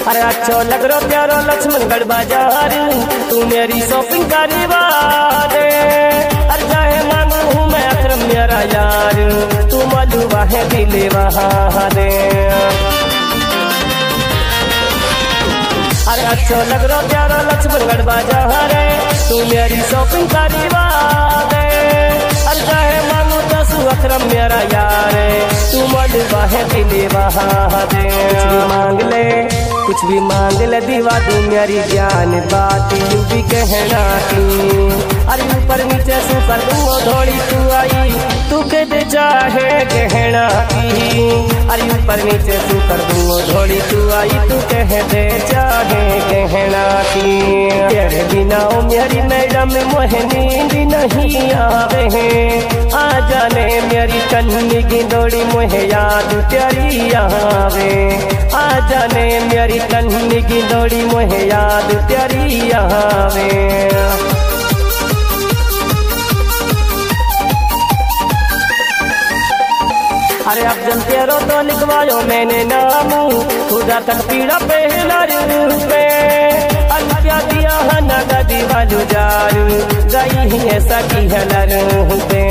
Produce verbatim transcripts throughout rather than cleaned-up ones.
अरे अच्छो लग रो प्यारो लक्ष्मणगढ़ बाजार, तू मेरी शॉपिंग करवा दे। अरे चाहे मांगू हूँ मैं अकरम मेरा यार, तू मलुआ है दिले वहाँ दे। अरे अच्छो लग रो प्यारो लक्ष्मणगढ़ बाजार, तू मेरी शॉपिंग करवा दे। अरे चाहे मांगू तो सू अकरम मेरा यार, तू मलुआ है दिले वहाँ दे। मांग ले कुछ भी मांग ले दीवा तू मेरी ज्ञान बात यू भी कहना की। अरे ऊपर नीचे सू कर दूंगो थोड़ी तू आई, तू के दे चाहे कहना की। अरे ऊपर नीचे सू कर दूंगो थोड़ी तू आई, तू कह दे चाहे कहना की। तेरे बिना ओ मेरी मैडम मोहे नींद नहीं आवे हैं, आ जाने मेरी कन्नी की दौड़ी मोहे याद तेरी आवे। आ जाने मेरी कन्नी की दौड़ी मोहे याद तेरी आवे। अरे अब जल तेरो तो लिखवायो मैंने नाम, खुदा तक पीड़ा पहला रूपे। अल्लाह दिया है नगदी वालू जारू, गई ही ऐसा की है लरूपे।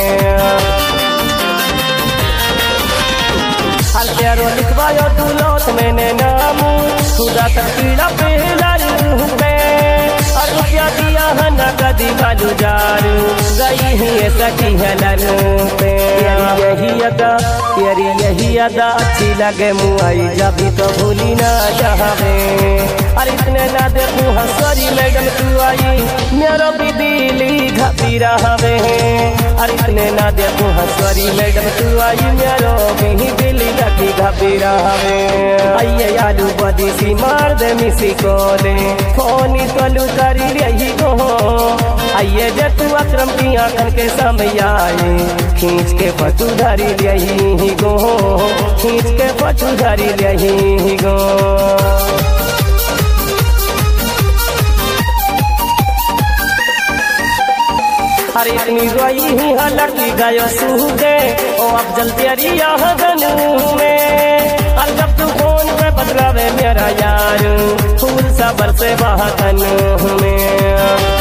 हर तेरो लिखवायो दूलोत मैंने नाम, खुदा तक पीड़ा पहला रूपे। और रुपया दिया है नगदी वालू जारू, गई ही ऐसा की है लरूपे। यही अदा तेरी यही अदा अच्छी लगे मुआई जभी तो भूली ना जावे। अरे इतने ना देखूं हंसरी मैडम तू आई, मेरा भी दिली घबी रहावे। अरे इतने ना देखूं हंसरी मैडम तू आई, मेरा भी दिली घबी घबी रहावे। आइए आलू बदी सी मार दे मिसी को ले, फोनी तलू करी रही गो। आइए जे तू अकरम की आंखन के समय आए, खींच के पचू धरी यही गो, खींच के पचू धरी यही गो। अरे इतनी रोई ही लड़की गयो सूखे, ओ अब जल तेरी यहाँ बनू में। अल जब तू फोन पे बदलावे मेरा यार, फूल सा बरसे वहाँ तनू में।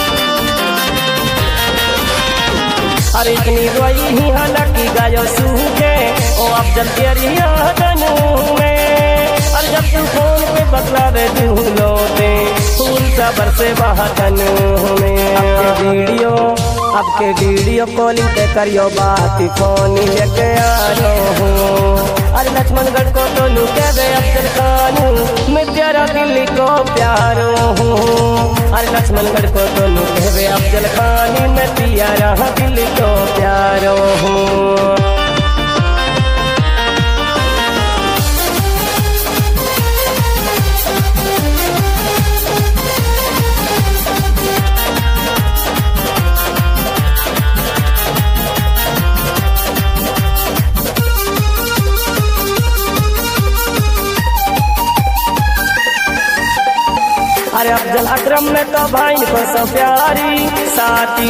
अरे इतनी रोई ही लड़की गयो सूखे, ओ अब जल तेरी यहाँ बनू में। अरे जब तू फोन पे बदलावे दूलो दे, फूल सा बरसे वहाँ तनू में। अब वीडियो अब के वीडियो कॉलिंग पे करियो बात, फोन लेके आ रहा हूँ। अरे लक्ष्मणगढ़ को तो लुके दे अफजल खान, मैं तेरा दिल को प्यारो हूँ। अरे लक्ष्मणगढ़ को तो लुके दे अफजल खान, मैं तेरा दिल को प्यारो हूँ। अरे अफजल अकरम में तो भाई को सब प्यारी साथी